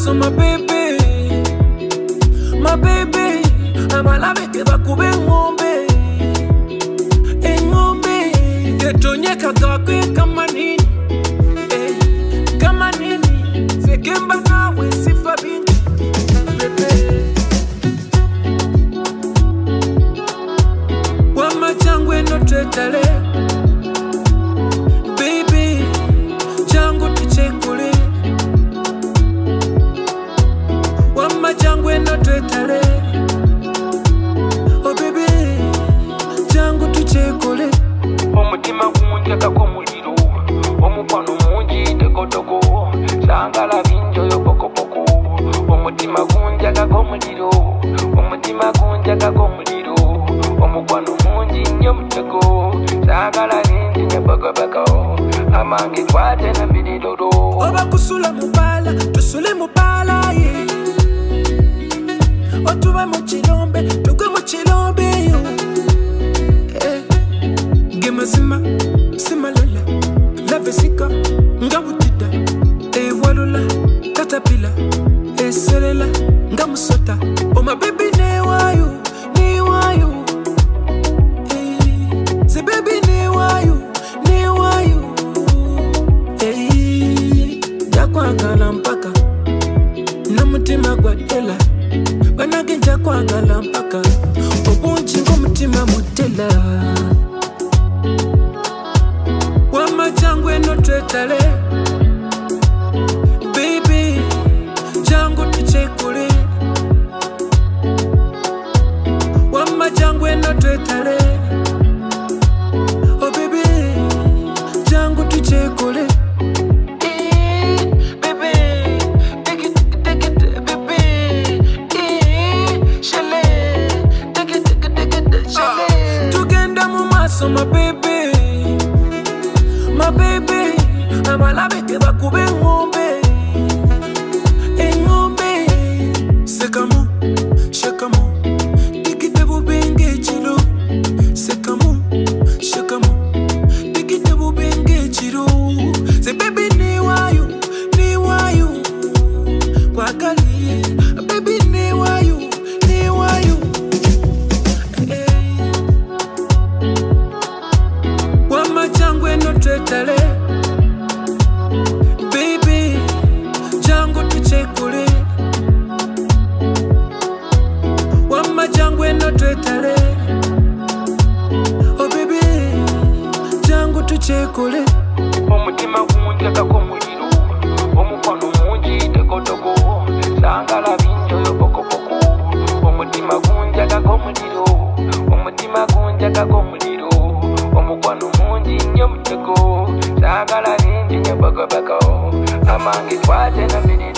maso my baby, amalabeke bakube ngombe, engombe, ketonyeka kakwe kama nini, kama nini, sekemba nawe sifa binti, baby. Wama changwe no tetale, baby, changu tichekule. Wama changwe no tetale, oh baby, changu tichekule. Omutima gunja kako muliro, omukwano mungi tekotogo, sangala binjo yo poko poko. Omutima gunja kako muliro, omutima gunja kako muliro, omukwano mungi nyo mutego, sangala binjo yo poko poko. Amange kwate na bididodo. Oba kusula mubala, tusule mubala ye. Otuwe muchilombe, tukwe muchilombe yo. Gema sima, sima lola, lave sika, ngabutida. Walula, katapila, selela, ngamusota. Oh my baby ne wayo, ne wayo. Se baby ne wayo, ne wayo. Jakwagala mpaka, namutima gwadela. Banage jakwagala mpaka, obunji ng'omutima mutela. Wama changwe no tetale, baby, changu tichekule. Wama changwe no tetale, oh baby, changu tichekule. Tugenda mu maso my baby, amalabeke bakube ngombe, engombe, sekamo, shakamo, tikite bubenge chilo, sekamo, shakamo, tikite bubenge chilo. Se baby ni wayo, kwa kali, baby ni wayo. Wama changwe no tetale, baby, changu tichekule. Wama changwe no tetale, oh baby, changu tichekule. Omutima gunja kako muliro, omukwano mungi tekotogo, sangala binjo yo poko poko. Omutima gunja kako muliro, omutima gunja kako muliro, omukwano mungi nyo mutego, sangala binjo yo poko poko. Amange kwate na bidi